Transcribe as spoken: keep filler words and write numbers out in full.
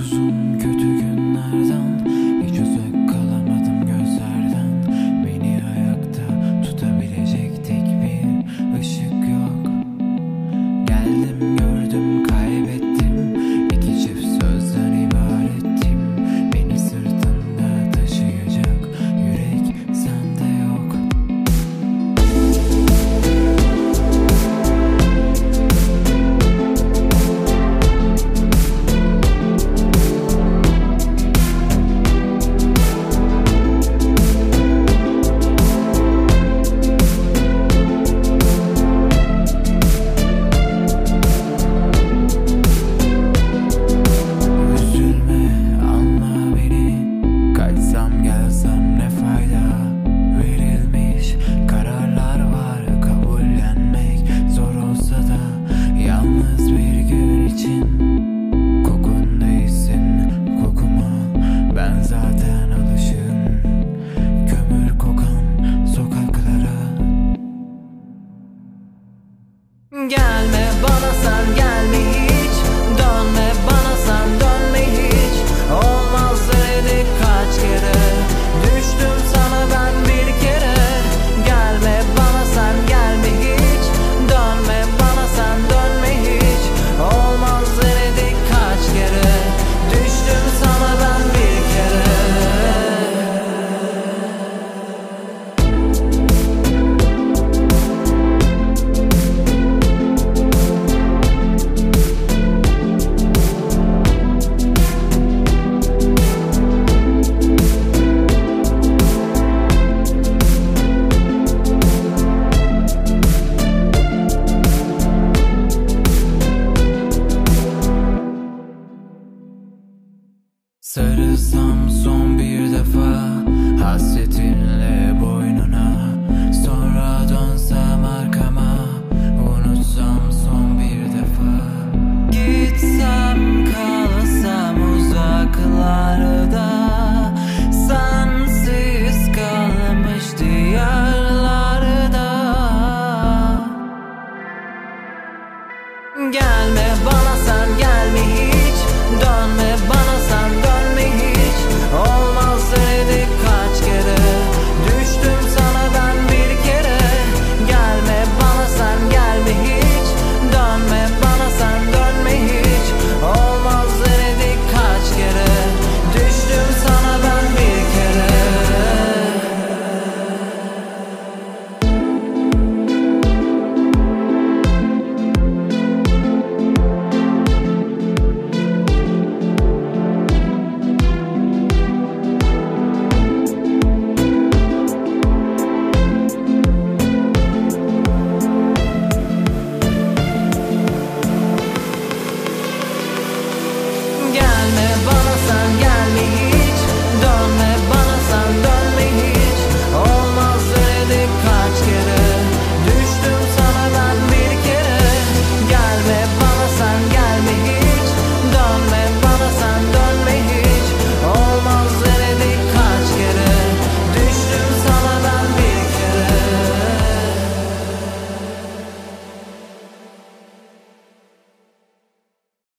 uzun kötü günlerden hiç uzak kalamadım gözlerden. Beni ayakta tutabilecek tek bir ışık yok. Geldim gördüm kaybettim, iki çift sözden ibarettim. Beni sırtında taşıyacak yürek sende yok. Gelsem ne fayda, verilmiş kararlar var, kabullenmek zor olsa da yalnız bir gün için. Kokun değilsin kokuma, ben zaten alışığım kömür kokan sokaklara. Gelme bana sen gelme hiç, dönme bana sen dönme hiç. Olmaz dedik kaç kere, düştüm sana ben bir kere. Gelme bana sen gelme hiç, dönme bana sen dönme hiç. Olmaz dedik kaç kere, düştüm sana ben bir kere. Sarılsam son bir defa, hasretinle boynum